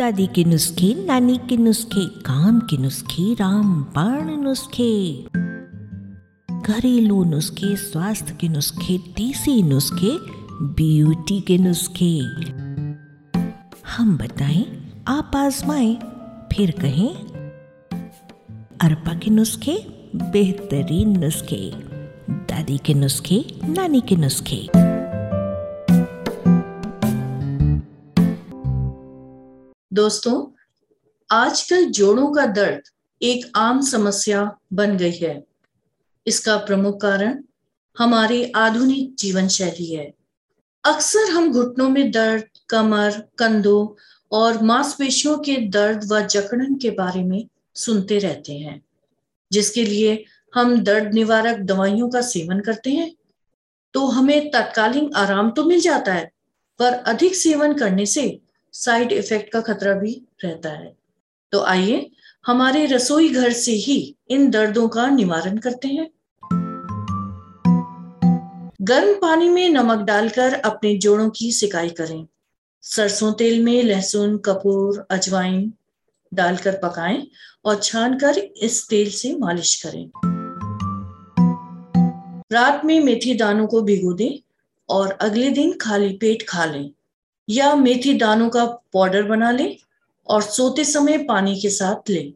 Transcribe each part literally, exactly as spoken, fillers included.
दादी के नुस्खे, नानी के नुस्खे, काम के नुस्खे, रामबाण नुस्खे, घरेलू नुस्खे, स्वास्थ्य के नुस्खे, देसी नुस्खे, ब्यूटी के नुस्खे। हम बताएं, आप आजमाएं, फिर कहें। अरपा के नुस्खे, बेहतरीन नुस्खे, दादी के नुस्खे, नानी के नुस्खे। दोस्तों, आजकल जोड़ों का दर्द एक आम समस्या बन गई है। इसका प्रमुख कारण हमारी आधुनिक जीवन शैली है। अक्सर हम घुटनों में दर्द, कमर, कंधों और मांसपेशियों के दर्द व जकड़न के बारे में सुनते रहते हैं, जिसके लिए हम दर्द निवारक दवाइयों का सेवन करते हैं। तो हमें तत्कालीन आराम तो मिल जाता है, पर अधिक सेवन करने से साइड इफेक्ट का खतरा भी रहता है। तो आइए हमारे रसोई घर से ही इन दर्दों का निवारण करते हैं। गर्म पानी में नमक डालकर अपने जोड़ों की सिकाई करें। सरसों तेल में लहसुन, कपूर, अजवाइन डालकर पकाएं और छानकर इस तेल से मालिश करें। रात में मेथी दानों को भिगो दें और अगले दिन खाली पेट खा लें, या मेथी दानों का पाउडर बना लें और सोते समय पानी के साथ लें।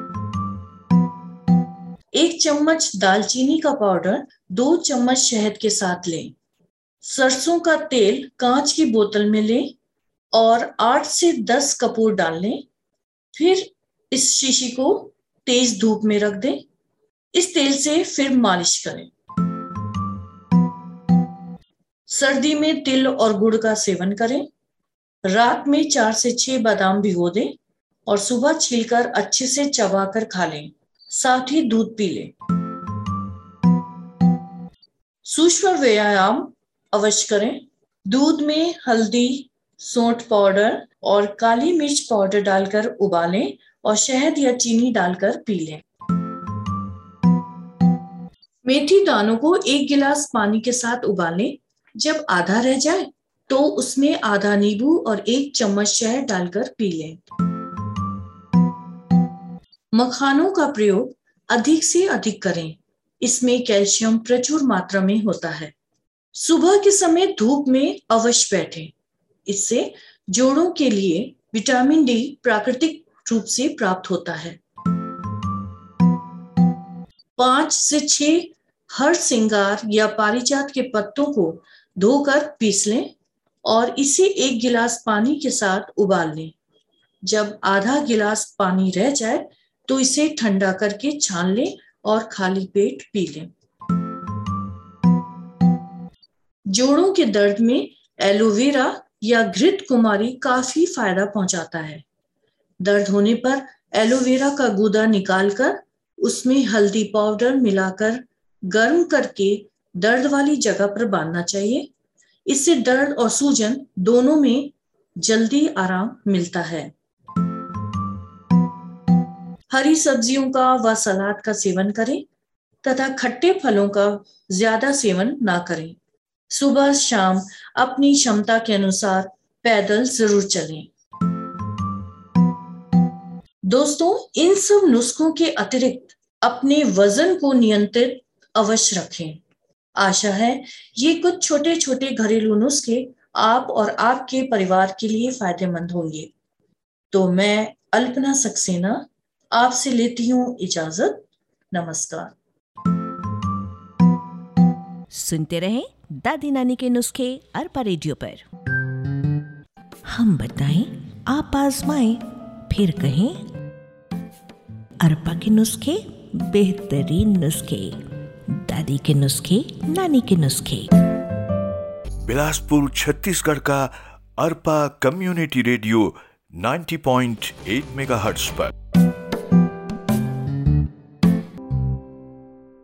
एक चम्मच दालचीनी का पाउडर दो चम्मच शहद के साथ लें। सरसों का तेल कांच की बोतल में लें और आठ से दस कपूर डाल लें। फिर इस शीशी को तेज धूप में रख दें। इस तेल से फिर मालिश करें। सर्दी में तिल और गुड़ का सेवन करें। रात में चार से छह बादाम भिगो दें और सुबह छीलकर अच्छे से चबाकर खा लें, साथ ही दूध पी लें। सूक्ष्म व्यायाम अवश्य करें। दूध में हल्दी, सौंठ पाउडर और काली मिर्च पाउडर डालकर उबालें और शहद या चीनी डालकर पी लें। मेथी दानों को एक गिलास पानी के साथ उबालें। जब आधा रह जाए तो उसमें आधा नींबू और एक चम्मच शहद डालकर पी लें। मखानों का प्रयोग अधिक से अधिक करें। इसमें कैल्शियम प्रचुर मात्रा में होता है। सुबह के समय धूप में अवश्य बैठें। इससे जोड़ों के लिए विटामिन डी प्राकृतिक रूप से प्राप्त होता है। पांच से छह हर सिंगार या पारिजात के पत्तों को धोकर पीस लें और इसे एक गिलास पानी के साथ उबाल लें। जब आधा गिलास पानी रह जाए तो इसे ठंडा करके छान लें और खाली पेट पी लें। जोड़ों के दर्द में एलोवेरा या घृत कुमारी काफी फायदा पहुंचाता है। दर्द होने पर एलोवेरा का गूदा निकालकर उसमें हल्दी पाउडर मिलाकर गर्म करके दर्द वाली जगह पर बांधना चाहिए। इससे दर्द और सूजन दोनों में जल्दी आराम मिलता है। हरी सब्जियों का व सलाद का सेवन करें तथा खट्टे फलों का ज्यादा सेवन ना करें। सुबह शाम अपनी क्षमता के अनुसार पैदल जरूर चलें। दोस्तों, इन सब नुस्खों के अतिरिक्त अपने वजन को नियंत्रित अवश्य रखें। आशा है ये कुछ छोटे छोटे घरेलू नुस्खे आप और आपके परिवार के लिए फायदेमंद होंगे। तो मैं अल्पना सक्सेना आपसे लेती हूँ इजाजत। नमस्कार। सुनते रहें दादी नानी के नुस्खे अरपा रेडियो पर। हम बताएं, आप आजमाएं, फिर कहें। अरपा के नुस्खे, बेहतरीन नुस्खे, दादी के नुस्खे, नानी के नुस्खे। बिलासपुर छत्तीसगढ़ का अरपा कम्युनिटी रेडियो नब्बे पॉइंट आठ मेगाहर्ट्ज पर।